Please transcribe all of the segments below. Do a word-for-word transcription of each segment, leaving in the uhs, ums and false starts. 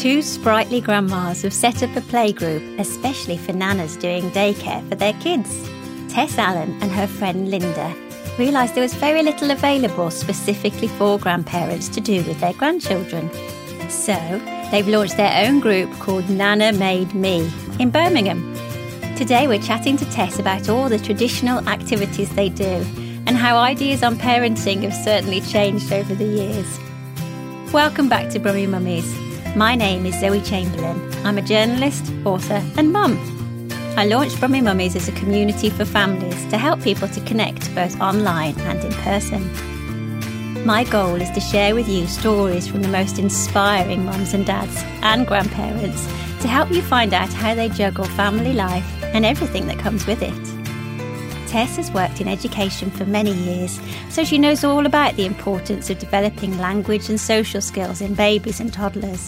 Two sprightly grandmas have set up a playgroup especially for nanas doing daycare for their kids. Tess Allen and her friend Linda realised there was very little available specifically for grandparents to do with their grandchildren. So they've launched their own group called Nana Made Me in Birmingham. Today we're chatting to Tess about all the traditional activities they do and how ideas on parenting have certainly changed over the years. Welcome back to Brummy Mummies. My name is Zoe Chamberlain. I'm a journalist, author and mum. I launched Brummy Mummies as a community for families to help people to connect both online and in person. My goal is to share with you stories from the most inspiring mums and dads and grandparents to help you find out how they juggle family life and everything that comes with it. Tess has worked in education for many years, so she knows all about the importance of developing language and social skills in babies and toddlers.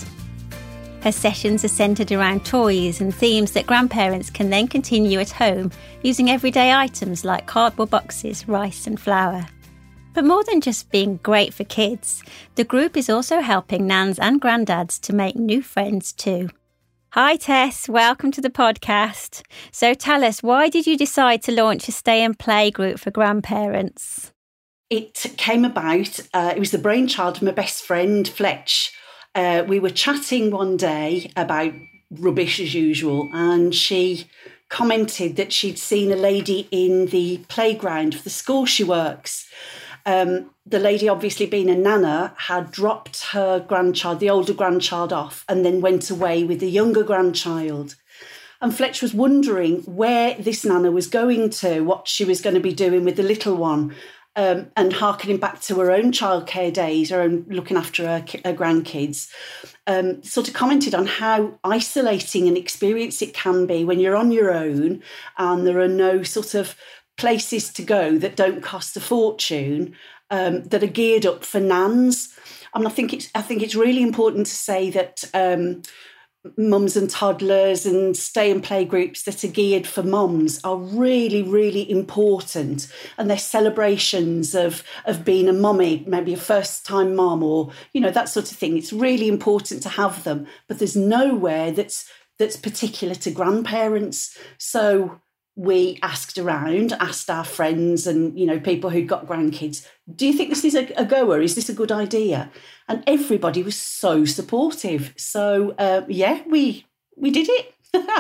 Her sessions are centred around toys and themes that grandparents can then continue at home using everyday items like cardboard boxes, rice and flour. But more than just being great for kids, the group is also helping nans and granddads to make new friends too. Hi Tess, welcome to the podcast. So tell us, why did you decide to launch a stay and play group for grandparents? It came about, uh, it was the brainchild of my best friend, Fletch. Uh, we were chatting one day about rubbish as usual, and she commented that she'd seen a lady in the playground of the school she works. Um, the lady, obviously being a nana, had dropped her grandchild, the older grandchild, off and then went away with the younger grandchild. And Fletch was wondering where this nana was going to, what she was going to be doing with the little one. Um, and harkening back to her own childcare days, her own looking after her, her grandkids, um, sort of commented on how isolating an experience it can be when you're on your own and there are no sort of places to go that don't cost a fortune, um, that are geared up for nans. I mean, I think it's I think it's really important to say that um, mums and toddlers and stay and play groups that are geared for mums are really, really important. And they're celebrations of, of being a mummy, maybe a first-time mum or, you know, that sort of thing. It's really important to have them. But there's nowhere that's that's particular to grandparents. So we asked around, asked our friends and, you know, people who'd got grandkids, do you think this is a, a goer? Is this a good idea? And everybody was so supportive. So, uh, yeah, we we did it.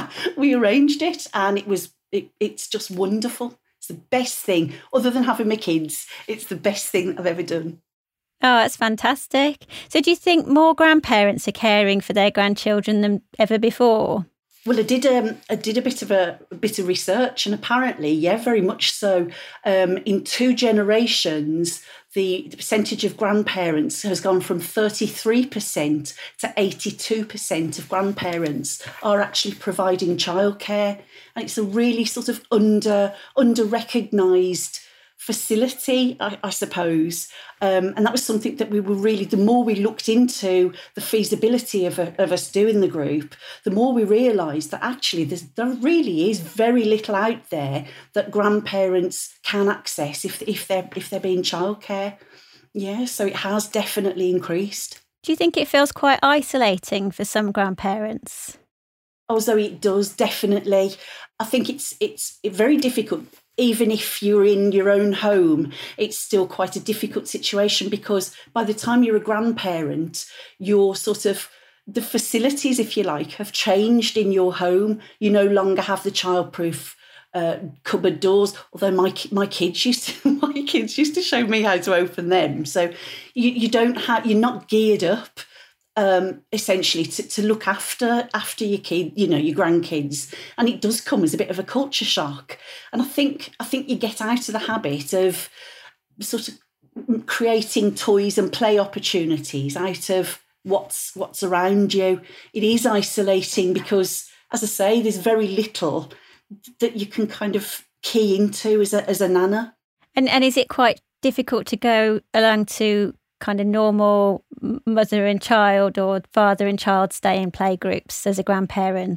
We arranged it and it was it, it's just wonderful. It's the best thing, other than having my kids. It's the best thing I've ever done. Oh, that's fantastic. So do you think more grandparents are caring for their grandchildren than ever before? Well, I did. Um, I did a bit of a, a bit of research, and apparently, yeah, very much so. Um, in two generations, the, the percentage of grandparents has gone from thirty-three percent to eighty-two percent of grandparents are actually providing childcare, and it's a really sort of under under recognised facility, I, I suppose. Um, and that was something that we were really, the more we looked into the feasibility of, a, of us doing the group, the more we realised that actually there's, there really is very little out there that grandparents can access if, if they're if they're being childcare. Yeah, so it has definitely increased. Do you think it feels quite isolating for some grandparents? Oh, Zoe, it does, definitely. I think it's it's very difficult. Even if you're in your own home, it's still quite a difficult situation because by the time you're a grandparent, you're sort of, the facilities, if you like, have changed in your home. You no longer have the childproof uh, cupboard doors, although my my kids used to my kids used to show me how to open them. So you, you don't have, you're not geared up Um, essentially to, to look after after your kid, you know, your grandkids, and it does come as a bit of a culture shock. And I think I think you get out of the habit of sort of creating toys and play opportunities out of what's what's around you. It is isolating because, as I say, there's very little that you can kind of key into as a as a nana. And and is it quite difficult to go along to kind of normal mother and child or father and child stay and play groups as a grandparent?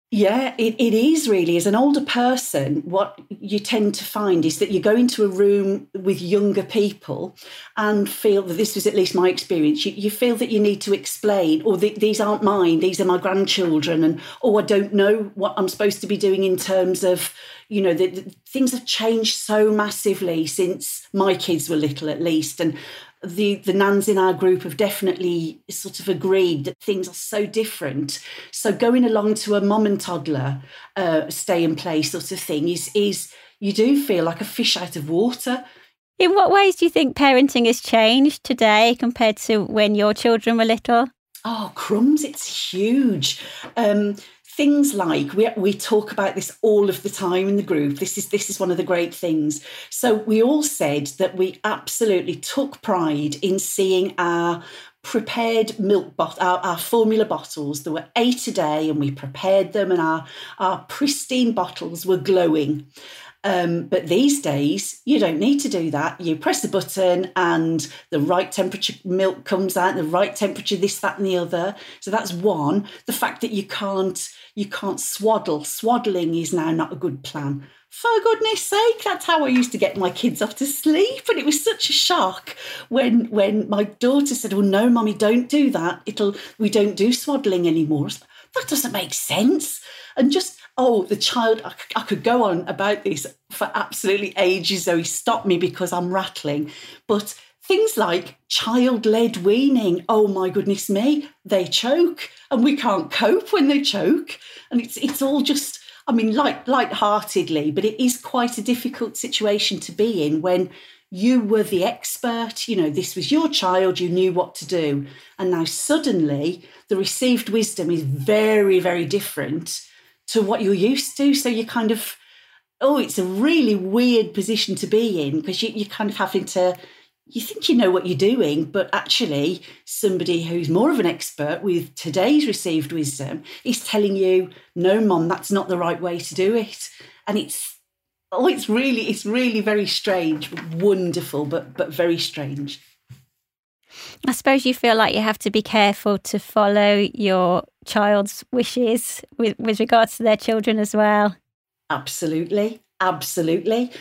Yeah, it, it is really. As an older person, what you tend to find is that you go into a room with younger people and feel that, this was at least my experience, you, you feel that you need to explain, or the, these aren't mine, these are my grandchildren, and, oh, I don't know what I'm supposed to be doing in terms of, you know, the, the, things have changed so massively since my kids were little, at least. And the the nans in our group have definitely sort of agreed that things are so different. So going along to a mum and toddler uh, stay and play sort of thing is is you do feel like a fish out of water. In what ways do you think parenting has changed today compared to when your children were little? Oh, crumbs, it's huge. Um, Things like, we we talk about this all of the time in the group. This is this is one of the great things. So we all said that we absolutely took pride in seeing our prepared milk bot our, our formula bottles. There were eight a day, and we prepared them, and our our pristine bottles were glowing. Um, but these days, you don't need to do that. You press the button and the right temperature milk comes out, the right temperature this, that and the other. So that's one. The fact that you can't you can't swaddle. Swaddling is now not a good plan. For goodness sake, that's how I used to get my kids off to sleep. And it was such a shock when when my daughter said, oh, no, Mummy, don't do that. It'll we don't do swaddling anymore. That doesn't make sense. And just, oh, the child, I, I could go on about this for absolutely ages, Zoe. Stop me because I'm rattling. But things like child-led weaning, oh my goodness me, they choke and we can't cope when they choke. And it's it's all just, I mean, light, light-heartedly, but it is quite a difficult situation to be in when you were the expert, you know, this was your child, you knew what to do. And now suddenly the received wisdom is very, very different to what you're used to. So you kind of, oh, it's a really weird position to be in, because you, you're kind of having to, you think you know what you're doing, but actually somebody who's more of an expert with today's received wisdom is telling you, no, Mum, that's not the right way to do it. And it's, oh, it's really, it's really very strange, wonderful, but but very strange. I suppose you feel like you have to be careful to follow your child's wishes with, with regards to their children as well. Absolutely, absolutely.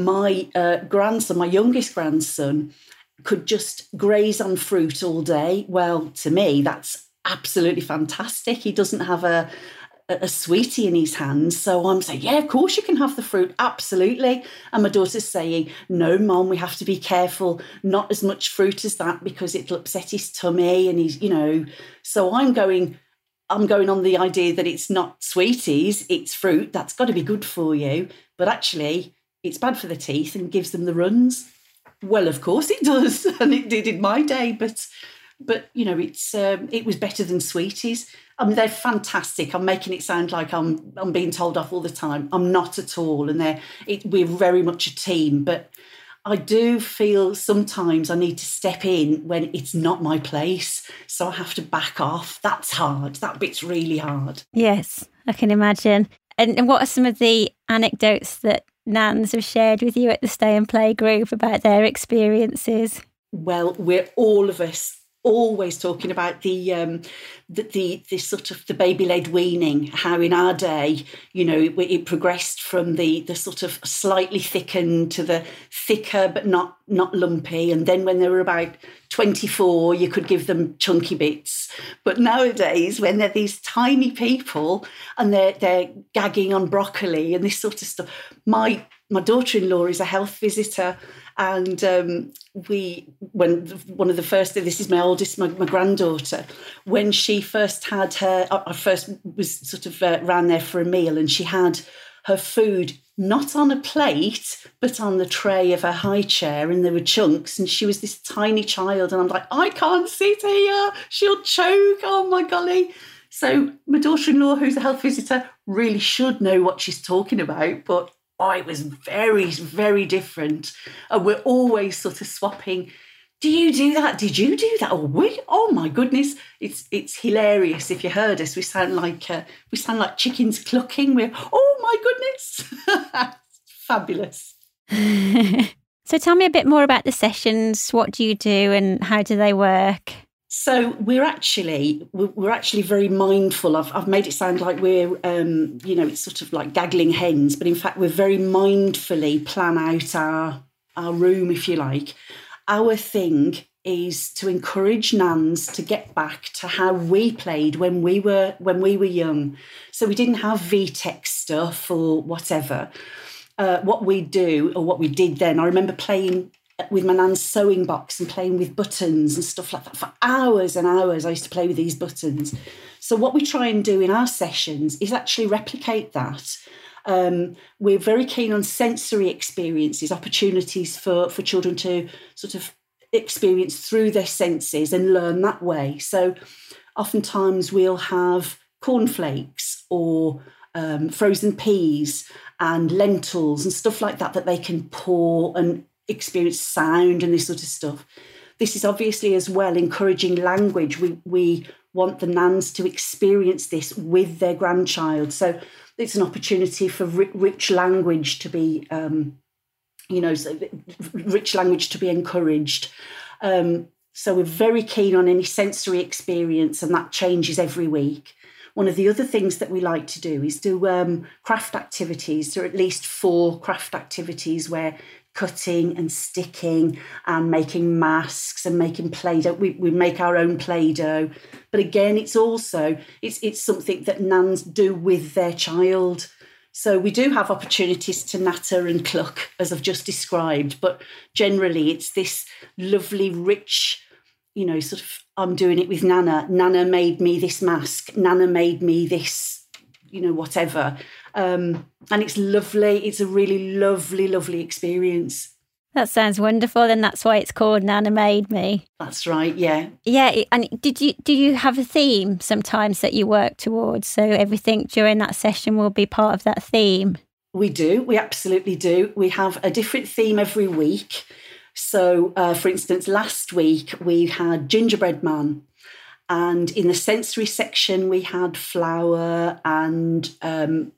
My uh, grandson, my youngest grandson, could just graze on fruit all day. Well, to me, that's absolutely fantastic. He doesn't have a a sweetie in his hands. So I'm saying, yeah, of course you can have the fruit. Absolutely. And my daughter's saying, no, Mum, we have to be careful. Not as much fruit as that because it'll upset his tummy. And he's, you know, so I'm going, I'm going on the idea that it's not sweeties, it's fruit. That's got to be good for you. But actually, it's bad for the teeth and gives them the runs. Well, of course it does. And it did in my day. But, but you know, it's um, it was better than sweeties. I mean, they're fantastic. I'm making it sound like I'm I'm being told off all the time. I'm not at all. And they're it, we're very much a team. But I do feel sometimes I need to step in when it's not my place. So I have to back off. That's hard. That bit's really hard. Yes, I can imagine. And, and what are some of the anecdotes that nans have shared with you at the Stay and Play group about their experiences? Well, we're all of us always talking about the um the, the the sort of the baby-led weaning, how in our day, you know, it, it progressed from the the sort of slightly thickened to the thicker but not not lumpy, and then when they were about twenty-four you could give them chunky bits. But nowadays, when they're these tiny people and they're they're gagging on broccoli and this sort of stuff, my my daughter-in-law is a health visitor. And um, we, when one of the first, this is my oldest, my, my granddaughter, when she first had her, I first was sort of uh, ran there for a meal, and she had her food not on a plate, but on the tray of her high chair, and there were chunks, and she was this tiny child, and I'm like, I can't sit here, she'll choke, oh my golly. So my daughter-in-law, who's a health visitor, really should know what she's talking about, but oh, it was very, very different. And we're always sort of swapping. Do you do that? Did you do that? Oh, we? Oh my goodness! It's it's hilarious. If you heard us, we sound like uh, we sound like chickens clucking. We're oh my goodness, fabulous. So tell me a bit more about the sessions. What do you do, and how do they work? So we're actually we're actually very mindful. I've, I've made it sound like we're, um, you know, it's sort of like gaggling hens, but in fact we're very mindfully plan out our our room, if you like. Our thing is to encourage nans to get back to how we played when we were when we were young. So we didn't have V TEC stuff or whatever. Uh, what we do, or what we did then, I remember playing with my nan's sewing box and playing with buttons and stuff like that for hours and hours. I used to play with these buttons. So what we try and do in our sessions is actually replicate that. Um, we're very keen on sensory experiences, opportunities for, for children to sort of experience through their senses and learn that way. So oftentimes we'll have cornflakes or um, frozen peas and lentils and stuff like that that they can pour and experience sound and this sort of stuff. This is obviously as well encouraging language. We we want the nans to experience this with their grandchild. So it's an opportunity for ri- rich language to be, um, you know, so rich language to be encouraged. Um, so we're very keen on any sensory experience, and that changes every week. One of the other things that we like to do is do um, craft activities. There are at least four craft activities where cutting and sticking and making masks and making Play-Doh. We, we make our own Play-Doh. But again, it's also, it's it's something that nans do with their child. So we do have opportunities to natter and cluck, as I've just described. But generally, it's this lovely, rich, you know, sort of, I'm doing it with Nana. Nana made me this mask. Nana made me this, you know, whatever. Um, and it's lovely. It's a really lovely, lovely experience. That sounds wonderful, and that's why it's called Nana Made Me. That's right, yeah. Yeah, and did you do you have a theme sometimes that you work towards? So everything during that session will be part of that theme? We do, we absolutely do. We have a different theme every week. So, uh, for instance, last week we had Gingerbread Man. And in the sensory section, we had flour and um,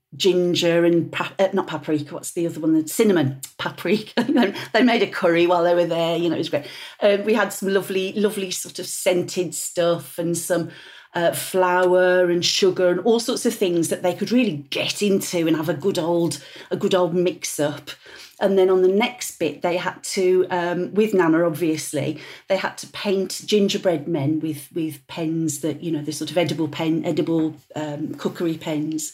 ginger and, pa- uh, not paprika, what's the other one? The cinnamon, paprika. They made a curry while they were there, you know, it was great. Uh, we had some lovely, lovely sort of scented stuff and some uh, flour and sugar and all sorts of things that they could really get into and have a good old, a good old mix up. And then on the next bit, they had to, um, with Nana, obviously, they had to paint gingerbread men with with pens that, you know, the sort of edible pen, edible um, cookery pens.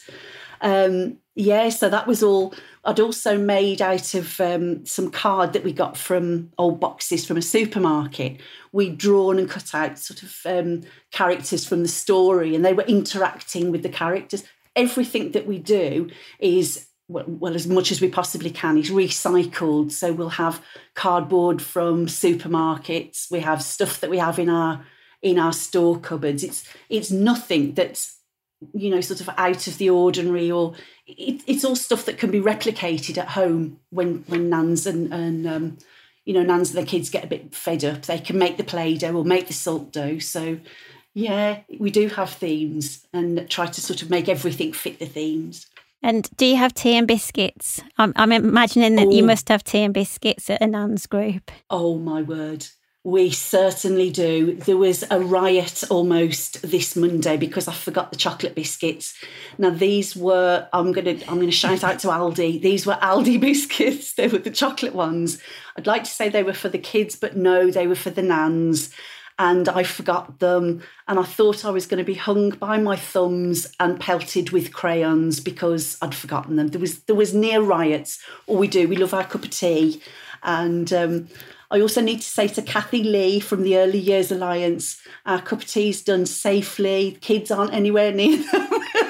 Um, yeah, so that was all. I'd also made out of um, some card that we got from old boxes from a supermarket. We'd drawn and cut out sort of um, characters from the story, and they were interacting with the characters. Everything that we do is, well, well, as much as we possibly can, is recycled. So we'll have cardboard from supermarkets. We have stuff that we have in our in our store cupboards. It's it's nothing that's, you know, sort of out of the ordinary, or it, it's all stuff that can be replicated at home when when nans and, and um, you know, nans and their kids get a bit fed up. They can make the Play-Doh or make the salt dough. So, yeah, we do have themes and try to sort of make everything fit the themes. And do you have tea and biscuits? I'm, I'm imagining that oh. you must have tea and biscuits at a nan's group. Oh, my word. We certainly do. There was a riot almost this Monday because I forgot the chocolate biscuits. Now, these were, I'm going to I'm going to shout out to Aldi. These were Aldi biscuits. They were the chocolate ones. I'd like to say they were for the kids, but no, they were for the nans. And I forgot them, and I thought I was going to be hung by my thumbs and pelted with crayons because I'd forgotten them. There was there was near riots. All we do, we love our cup of tea. And um, I also need to say to Kathy Lee from the Early Years Alliance, our cup of tea is done safely. Kids aren't anywhere near them.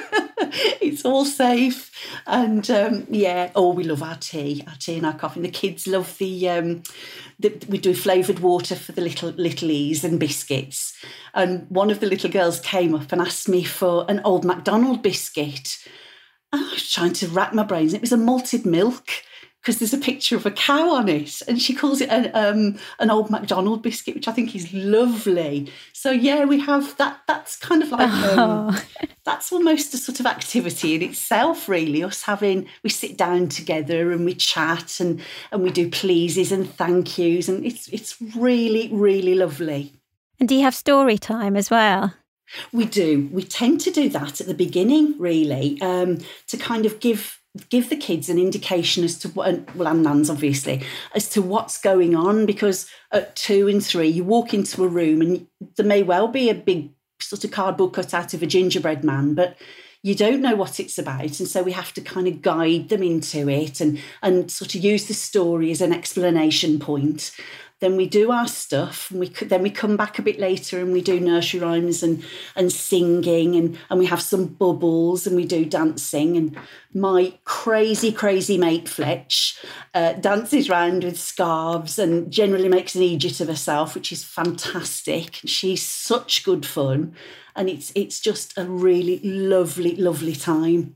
It's all safe. And um, yeah, oh, we love our tea, our tea and our coffee. And the kids love the, um, the we do flavoured water for the little littlies and biscuits. And one of the little girls came up and asked me for an Old MacDonald biscuit. And I was trying to rack my brains. It was a malted milk, because there's a picture of a cow on it, and she calls it an, um, an Old MacDonald biscuit, which I think is lovely. So, yeah, we have that. That's kind of like, um, oh. That's almost a sort of activity in itself, really, us having, we sit down together and we chat and, and we do pleases and thank yous, and it's it's really, really lovely. And do you have story time as well? We do. We tend to do that at the beginning, really, um, to kind of give give the kids an indication as to what, well, and nans obviously, as to what's going on. Because at two and three, you walk into a room and there may well be a big sort of cardboard cutout of a gingerbread man, but you don't know what it's about. And so we have to kind of guide them into it and, and sort of use the story as an explanation point. Then we do our stuff, and we then we come back a bit later and we do nursery rhymes and and singing, and, and we have some bubbles and we do dancing. And my crazy, crazy mate Fletch uh, dances round with scarves and generally makes an idiot of herself, which is fantastic. She's such good fun, and it's it's just a really lovely, lovely time.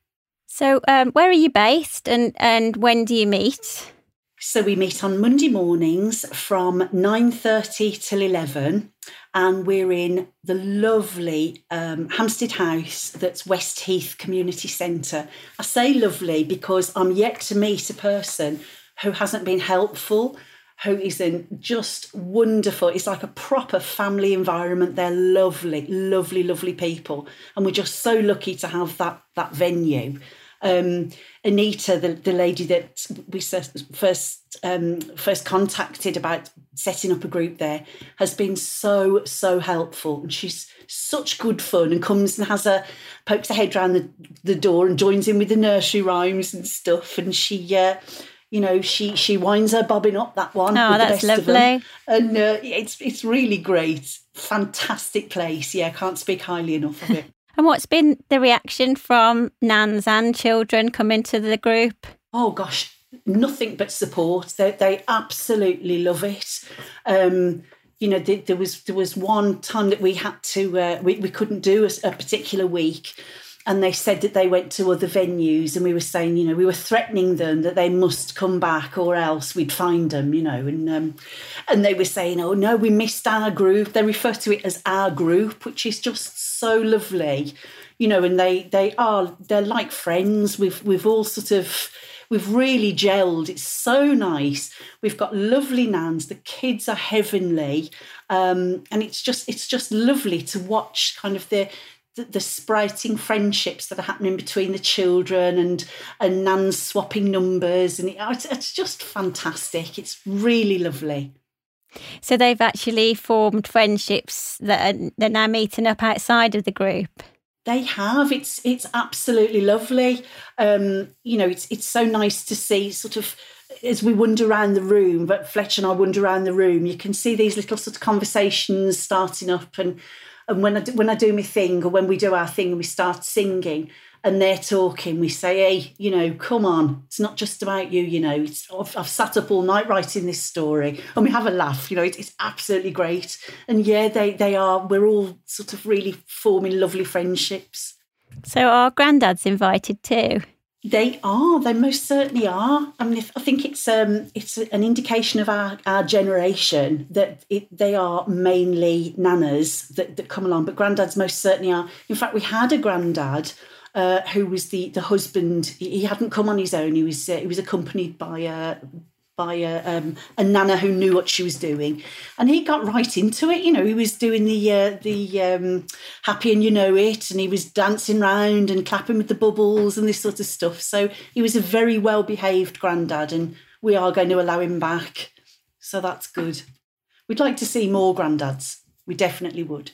So um, where are you based, and, and when do you meet? So we meet on Monday mornings from nine thirty till eleven, and we're in the lovely um, Hampstead House that's West Heath Community Centre. I say lovely because I'm yet to meet a person who hasn't been helpful, who isn't just wonderful. It's like a proper family environment. They're lovely, lovely, lovely people. And we're just so lucky to have that, that venue. Um, Anita, the, the lady that we first um, first contacted about setting up a group there, has been so, so helpful. And she's such good fun and comes and has a, pokes her head round the, the door and joins in with the nursery rhymes and stuff. And she, uh, you know, she she winds her bobbin up, that one. Oh, that's lovely. And uh, it's, it's really great. Fantastic place. Yeah, I can't speak highly enough of it. And what's been the reaction from nans and children coming to the group? Oh, gosh, nothing but support. They, they absolutely love it. Um, you know, there, there was there was one time that we had to, uh, we, we couldn't do a, a particular week. And they said that they went to other venues, and we were saying, you know, we were threatening them that they must come back or else we'd find them, you know. And um, and they were saying, oh, no, we missed our group. They refer to it as our group, which is just so lovely, you know. And they they are, they're like friends. We've, we've all sort of, we've really gelled. It's so nice. We've got lovely nans. The kids are heavenly. Um, and it's just, it's just lovely to watch kind of the, The, the sprouting friendships that are happening between the children, and and nans swapping numbers, and it, it's, it's just fantastic. It's really lovely. So they've actually formed friendships that are, they're now meeting up outside of the group. They have. It's it's absolutely lovely. Um, you know, it's it's so nice to see sort of, as we wander around the room, but Fletch and I wander around the room, you can see these little sort of conversations starting up. And And when I do, when I do my thing, or when we do our thing and we start singing and they're talking, we say, hey, you know, come on, it's not just about you, you know. It's, I've, I've sat up all night writing this story, and we have a laugh, you know. It's, it's absolutely great. And yeah, they, they are, we're all sort of really forming lovely friendships. So are granddads invited too? They are. They most certainly are. I mean, I think it's um, it's an indication of our, our generation that it, they are mainly nanas that, that come along, but granddads most certainly are. In fact, we had a granddad uh, who was the the husband. He hadn't come on his own. He was uh, he was accompanied by a by a, um, a nana who knew what she was doing, and he got right into it. You know, he was doing the uh, the um, happy and you know it, and he was dancing round and clapping with the bubbles and this sort of stuff. So he was a very well behaved granddad, and we are going to allow him back. So that's good. We'd like to see more granddads. We definitely would.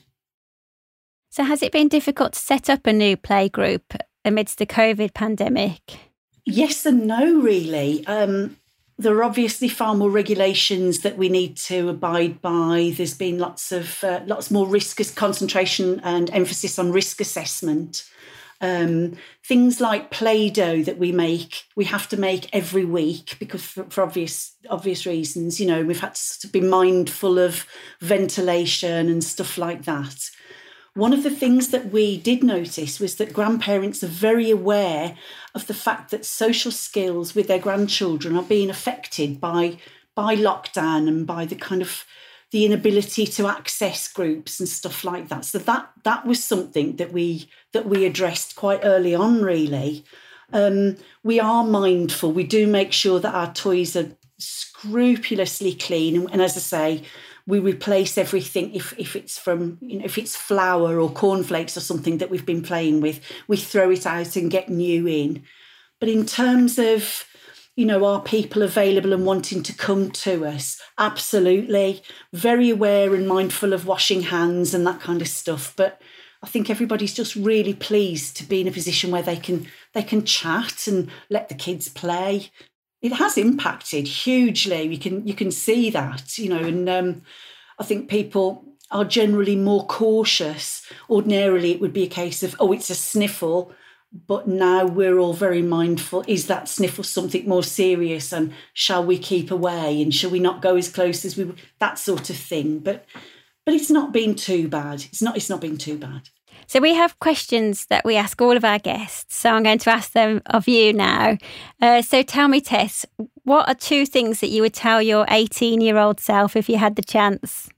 So has it been difficult to set up a new playgroup amidst the COVID pandemic? Yes and no, really. Um, There are obviously far more regulations that we need to abide by. There's been lots of uh, lots more risk concentration and emphasis on risk assessment. Um, things like Play-Doh that we make, we have to make every week because for, for obvious obvious reasons. You know, we've had to be mindful of ventilation and stuff like that. One of the things that we did notice was that grandparents are very aware of the fact that social skills with their grandchildren are being affected by, by lockdown and by the kind of the inability to access groups and stuff like that. So that that was something that we that we addressed quite early on, really. Um, we are mindful. We do make sure that our toys are scrupulously clean. And, and as I say, we replace everything. If if it's from, you know, if it's flour or cornflakes or something that we've been playing with, we throw it out and get new in. But in terms of, you know, are people available and wanting to come to us? Absolutely. Very aware and mindful of washing hands and that kind of stuff. But I think everybody's just really pleased to be in a position where they can they can chat and let the kids play. It has impacted hugely. You can you can see that, you know, and um, I think people are generally more cautious. Ordinarily, it would be a case of, oh, it's a sniffle. But now we're all very mindful. Is that sniffle something more serious? And shall we keep away? And shall we not go as close as we? That sort of thing. But but it's not been too bad. It's not. It's not been too bad. So we have questions that we ask all of our guests. So I'm going to ask them of you now. Uh, so tell me, Tess, what are two things that you would tell your eighteen-year-old self if you had the chance?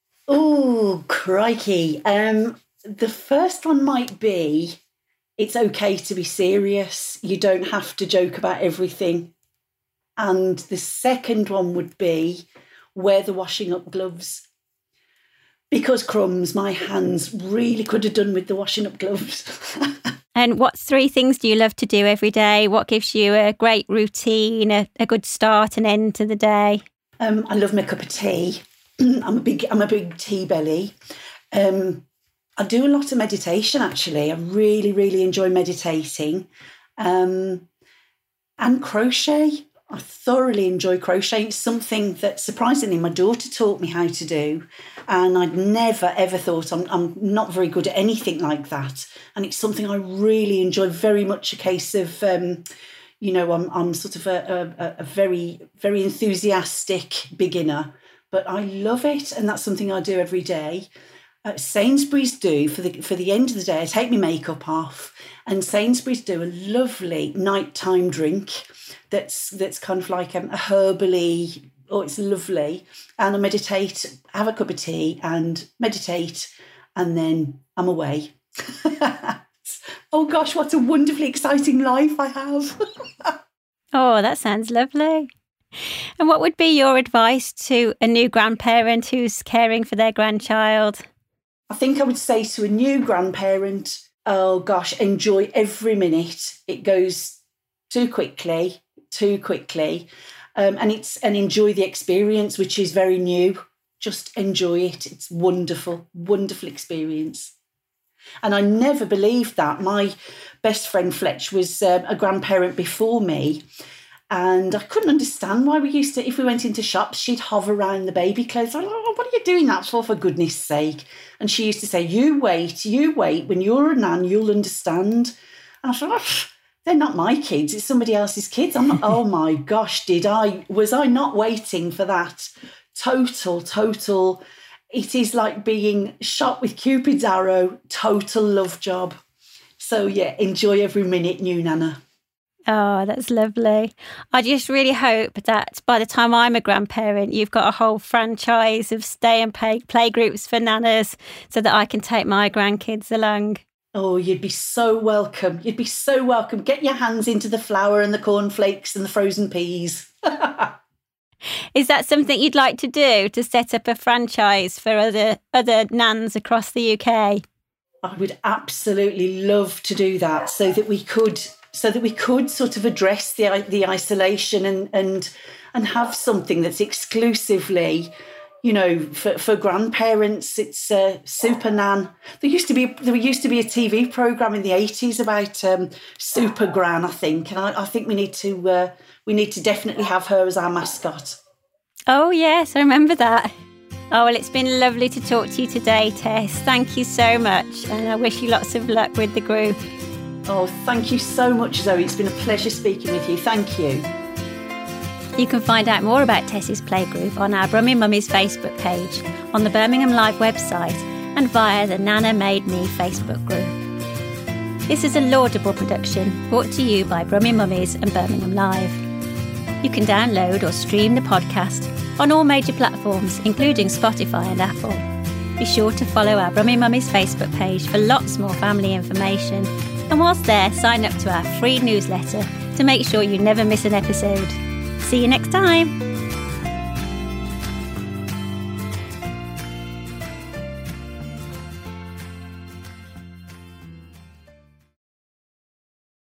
Oh, crikey. Um, the first one might be, it's okay to be serious. You don't have to joke about everything. And the second one would be, wear the washing up gloves. Because crumbs, my hands really could have done with the washing up gloves. And what three things do you love to do every day? What gives you a great routine, a, a good start and end to the day? Um, I love my cup of tea. I'm a big, I'm a big tea belly. Um, I do a lot of meditation, actually. I really, really enjoy meditating. Um, and crochet. I thoroughly enjoy crochet. It's something that, surprisingly, my daughter taught me how to do. And I'd never, ever thought I'm, I'm not very good at anything like that. And it's something I really enjoy, very much a case of, um, you know, I'm, I'm sort of a, a, a very, very enthusiastic beginner. But I love it. And that's something I do every day. Uh, Sainsbury's do, for the for the end of the day, I take my makeup off, and Sainsbury's do a lovely nighttime drink that's that's kind of like um, a herbally, oh, it's lovely. And I meditate, have a cup of tea and meditate, and then I'm away. Oh gosh, what a wonderfully exciting life I have. Oh, that sounds lovely. And what would be your advice to a new grandparent who's caring for their grandchild? I think I would say to a new grandparent, oh gosh, enjoy every minute. It goes too quickly, too quickly. Um, and it's and enjoy the experience, which is very new. Just enjoy it. It's wonderful, wonderful experience. And I never believed that. My best friend Fletch was uh, a grandparent before me. And I couldn't understand why we used to, if we went into shops, she'd hover around the baby clothes. I'm like, oh, what are you doing that for, for goodness sake? And she used to say, you wait, you wait. When you're a nan, you'll understand. And I thought, oh, they're not my kids. It's somebody else's kids. I'm like, oh my gosh, did I, was I not waiting for that? Total, total. It is like being shot with Cupid's arrow. Total love job. So yeah, enjoy every minute, new Nana. Oh, that's lovely. I just really hope that by the time I'm a grandparent, you've got a whole franchise of stay and play, play groups for nanas so that I can take my grandkids along. Oh, you'd be so welcome. You'd be so welcome. Get your hands into the flour and the cornflakes and the frozen peas. Is that something you'd like to do, to set up a franchise for other other nans across the U K? I would absolutely love to do that so that we could... So that we could sort of address the the isolation and and and have something that's exclusively, you know, for, for grandparents. It's uh, Super Nan. There used to be there used to be a T V program in the eighties about um, Super Gran, I think, and I, I think we need to uh, we need to definitely have her as our mascot. Oh yes, I remember that. Oh well, it's been lovely to talk to you today, Tess. Thank you so much, and I wish you lots of luck with the group. Oh, thank you so much, Zoe. It's been a pleasure speaking with you. Thank you. You can find out more about Tess's Playgroup on our Brummy Mummies Facebook page, on the Birmingham Live website, and via the Nana Made Me Facebook group. This is a laudable production brought to you by Brummy Mummies and Birmingham Live. You can download or stream the podcast on all major platforms, including Spotify and Apple. Be sure to follow our Brummy Mummies Facebook page for lots more family information. And whilst there, sign up to our free newsletter to make sure you never miss an episode. See you next time.